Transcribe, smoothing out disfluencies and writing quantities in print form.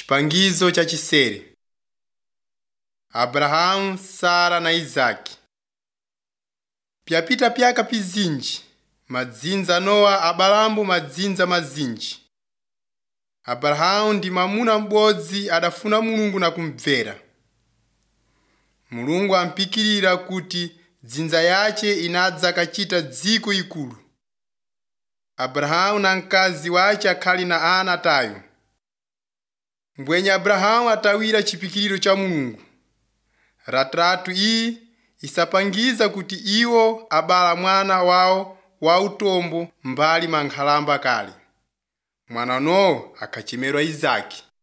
Chipangizo cha chisere. Abrahamu, Sara na Isaki. Pyapita pyaka pizinji, madzinza Nowa abalambo madzinza mazinji. Abrahamu ndi mamuna m'bodzi adafuna Mulungu na kumvera. Mulungu ampikirira kuti dzinza yace inadza kachita dziko ikulu. Abrahamu na mkazi wace akhali na ana atayo. Mbwenye Abrahamu atawira chipikiriro cha Mulungu. Ratratu iyi isapangiza kuti iwo abala mwana wawo wa utombo mbali mankhalamba kale. Mwana no akachemerwa Isaki.